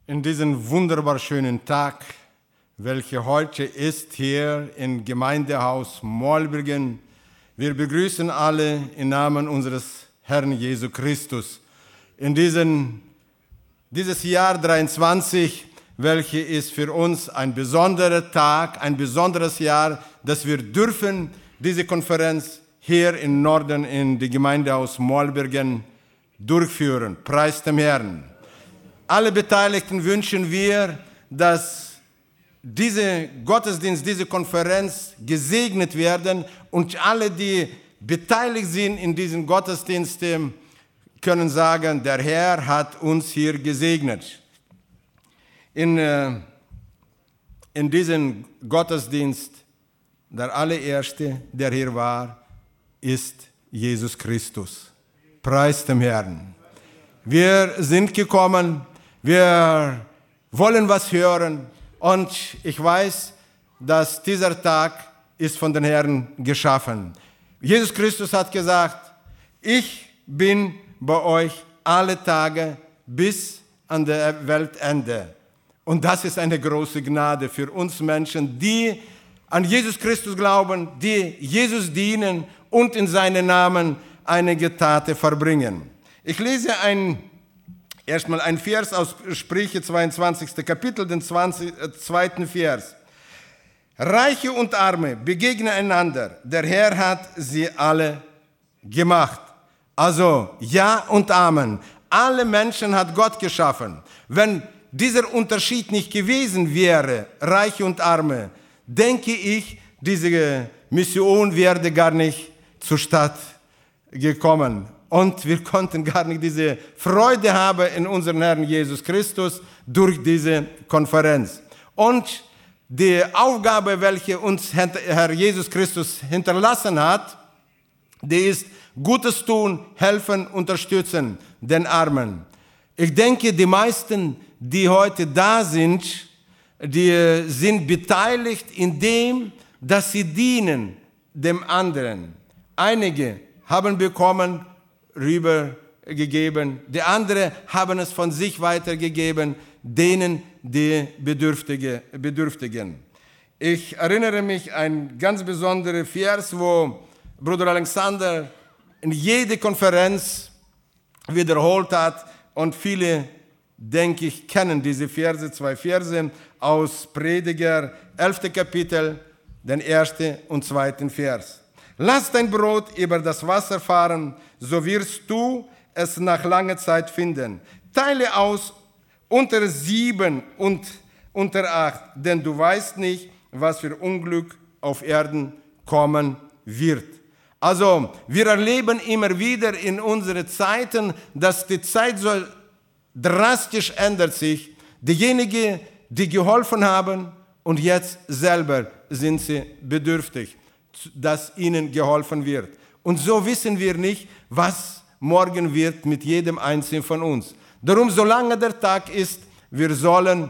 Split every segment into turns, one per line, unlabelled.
in diesen wunderbar schönen Tag, welcher heute ist hier im Gemeindehaus Mollbrücken. Wir begrüßen alle im Namen unseres Herrn Jesu Christus. In dieses Jahr 23, welches ist für uns ein besonderer Tag, ein besonderes Jahr, dass wir dürfen diese Konferenz hier im Norden in die Gemeindehaus Mollbrücken durchführen. Preis dem Herrn. Alle Beteiligten wünschen wir, dass diese Gottesdienst, diese Konferenz gesegnet werden und alle, die beteiligt sind in diesen Gottesdiensten, können sagen, der Herr hat uns hier gesegnet. In diesem Gottesdienst, der allererste, der hier war, ist Jesus Christus. Preis dem Herrn. Wir sind gekommen, wir wollen was hören und ich weiß, dass dieser Tag ist von den Herrn geschaffen. Jesus Christus hat gesagt, ich bin bei euch alle Tage bis an der Weltende. Und das ist eine große Gnade für uns Menschen, die an Jesus Christus glauben, die Jesus dienen und in seinem Namen einige Taten verbringen. Ich lese erstmal ein Vers aus Sprüche 22. Kapitel, den zweiten Vers. Reiche und Arme begegnen einander. Der Herr hat sie alle gemacht. Also Ja und Amen. Alle Menschen hat Gott geschaffen. Wenn dieser Unterschied nicht gewesen wäre, Reiche und Arme, denke ich, diese Mission wäre gar nicht zustande gekommen. Und wir konnten gar nicht diese Freude haben in unserem Herrn Jesus Christus durch diese Konferenz. Und die Aufgabe, welche uns Herr Jesus Christus hinterlassen hat, die ist Gutes tun, helfen, unterstützen den Armen. Ich denke, die meisten, die heute da sind, die sind beteiligt in dem, dass sie dienen dem anderen. Einige haben bekommen, rübergegeben, die anderen haben es von sich weitergegeben, denen die Bedürftigen. Ich erinnere mich an einen ganz besonderen Vers, wo Bruder Alexander in jede Konferenz wiederholt hat und viele, denke ich, kennen diese Verse, 2 Verse aus Prediger, 11. Kapitel, den 1. und 2. Vers. Lass dein Brot über das Wasser fahren, so wirst du es nach langer Zeit finden. Teile aus unter 7 und unter 8, denn du weißt nicht, was für Unglück auf Erden kommen wird. Also, wir erleben immer wieder in unseren Zeiten, dass die Zeit so drastisch ändert sich. Diejenigen, die geholfen haben und jetzt selber sind sie bedürftig, dass ihnen geholfen wird. Und so wissen wir nicht, was morgen wird mit jedem Einzelnen von uns. Darum, solange der Tag ist, wir sollen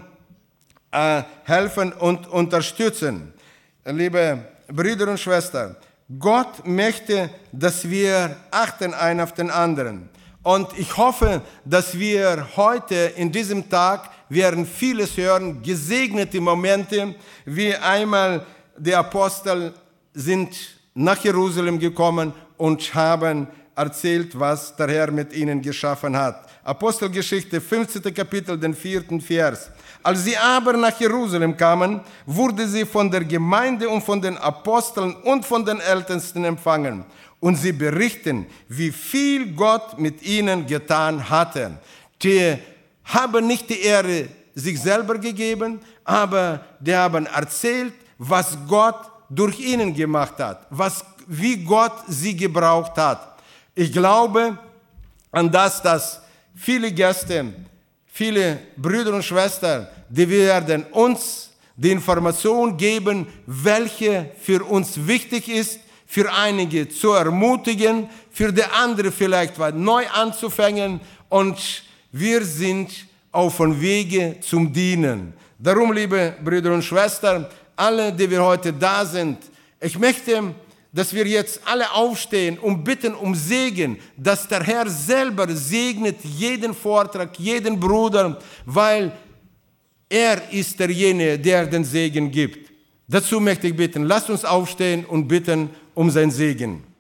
helfen und unterstützen. Liebe Brüder und Schwestern, Gott möchte, dass wir achten einer auf den anderen. Und ich hoffe, dass wir heute in diesem Tag werden vieles hören, gesegnete Momente, wie einmal die Apostel sind nach Jerusalem gekommen und haben erzählt, was der Herr mit ihnen geschaffen hat. Apostelgeschichte, 15. Kapitel, den 4. Vers. Als sie aber nach Jerusalem kamen, wurde sie von der Gemeinde und von den Aposteln und von den Ältesten empfangen. Und sie berichten, wie viel Gott mit ihnen getan hatte. Die haben nicht die Ehre sich selber gegeben, aber die haben erzählt, was Gott durch ihnen gemacht hat, wie Gott sie gebraucht hat. Ich glaube an das, dass viele Gäste, viele Brüder und Schwestern, die werden uns die Information geben, welche für uns wichtig ist, für einige zu ermutigen, für die anderen vielleicht was neu anzufangen und wir sind auf dem Wege zum Dienen. Darum, liebe Brüder und Schwestern, alle, die wir heute da sind, ich möchte, dass wir jetzt alle aufstehen und bitten um Segen, dass der Herr selber segnet jeden Vortrag, jeden Bruder, weil Er ist derjenige, der den Segen gibt. Dazu möchte ich bitten, lasst uns aufstehen und bitten um seinen Segen.